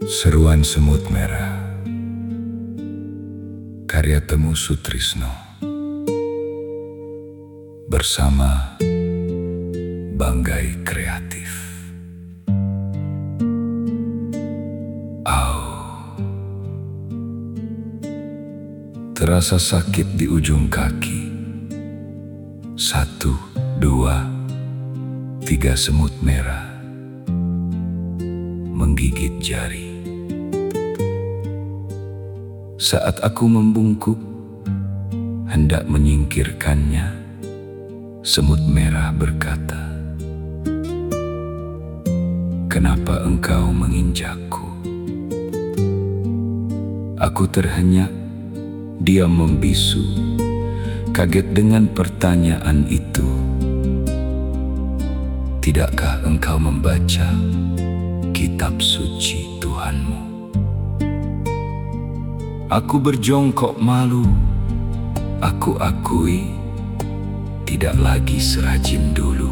Seruan Semut Merah, karya Temu Sutrisno bersama Banggai Kreatif. Terasa sakit di ujung kaki. 1, 2, 3 semut merah menggigit jari. Saat aku membungkuk, hendak menyingkirkannya, semut merah berkata, "Kenapa engkau menginjakku?" Aku terhenyak, diam membisu, kaget dengan pertanyaan itu. Tidakkah engkau membaca kitab suci Tuhanmu? Aku berjongkok malu. Aku akui tidak lagi serajin dulu.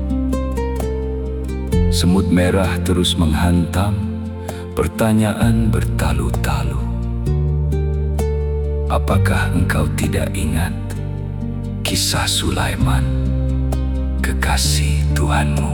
Semut merah terus menghantam, pertanyaan bertalu-talu. Apakah engkau tidak ingat kisah Sulaiman, kekasih Tuhanmu?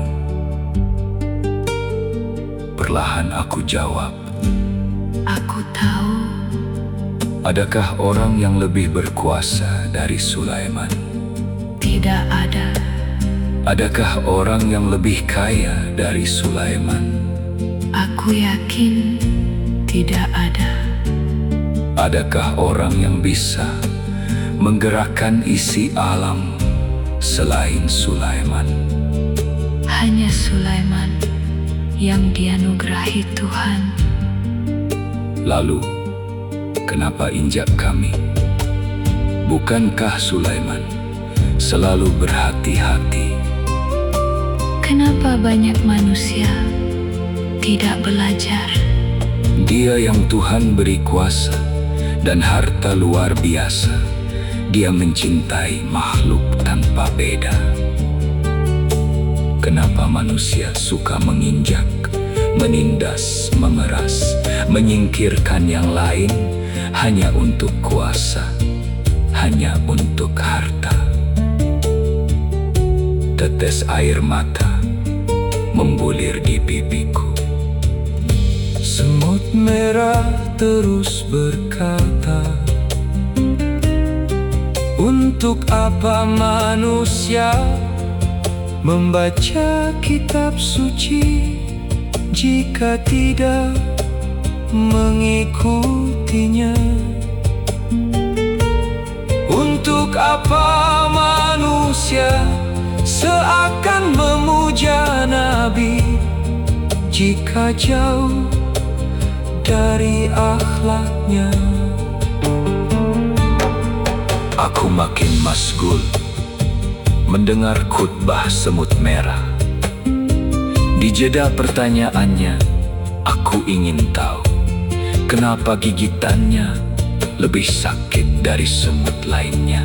Perlahan aku jawab, aku tahu. Adakah orang yang lebih berkuasa dari Sulaiman? Tidak ada. Adakah orang yang lebih kaya dari Sulaiman? Aku yakin tidak ada. Adakah orang yang bisa menggerakkan isi alam selain Sulaiman? Hanya Sulaiman yang dianugerahi Tuhan. Lalu, kenapa injak kami? Bukankah Sulaiman selalu berhati-hati? Kenapa banyak manusia tidak belajar? Dia yang Tuhan beri kuasa dan harta luar biasa. Dia mencintai makhluk tanpa beda. Kenapa manusia suka menginjak, menindas, memeras, menyingkirkan yang lain hanya untuk kuasa, hanya untuk harta? Tetes air mata membulir di pipiku. Semut merah terus berkata, "Untuk apa manusia membaca kitab suci jika tidak mengikutinya? Untuk apa manusia seakan memuja nabi jika jauh dari akhlaknya?" Aku makin masgul mendengar khutbah semut merah. Di jeda pertanyaannya, aku ingin tahu kenapa gigitannya lebih sakit dari semut lainnya.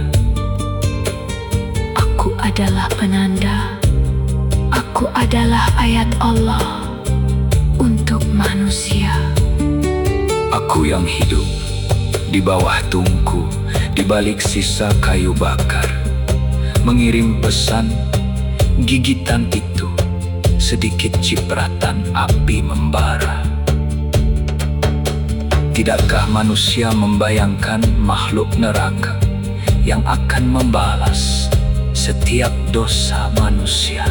Aku adalah penanda. Aku adalah ayat Allah untuk manusia. Aku yang hidup di bawah tungku, di balik sisa kayu bakar, mengirim pesan. Gigitan itu sedikit cipratan api membara. Tidakkah manusia membayangkan makhluk neraka yang akan membalas setiap dosa manusia?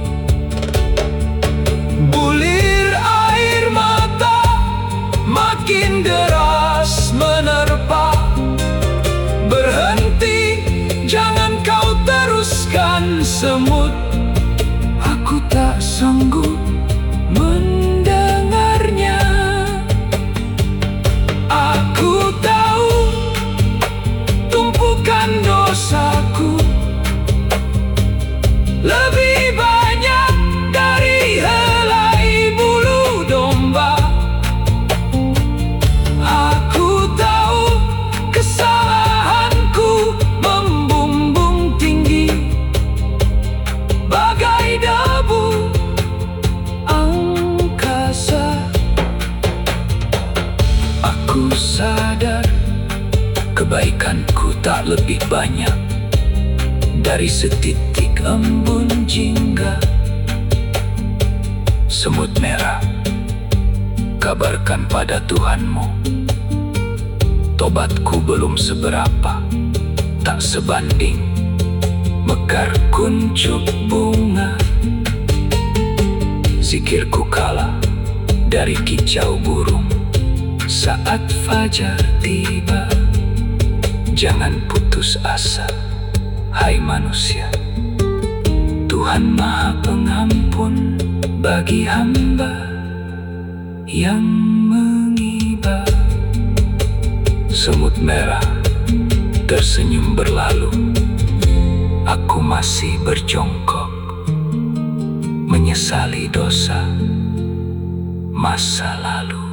Bulir air mata makin deras menerpa. Berhenti, jangan kau teruskan semut. Aku tak sanggup mendengarnya. Aku tahu tumpukan dosaku lebih banyak dari helai bulu domba. Aku tahu kesalahanku membumbung tinggi bagai debu tak lebih banyak dari setitik embun jingga. Semut merah, kabarkan pada Tuhanmu, tobatku belum seberapa, tak sebanding mekar kuncup bunga. Zikirku kalah dari kicau burung saat fajar tiba. Jangan putus asa, hai manusia. Tuhan Maha Pengampun bagi hamba yang mengiba. Semut merah tersenyum berlalu. Aku masih berjongkok, menyesali dosa masa lalu.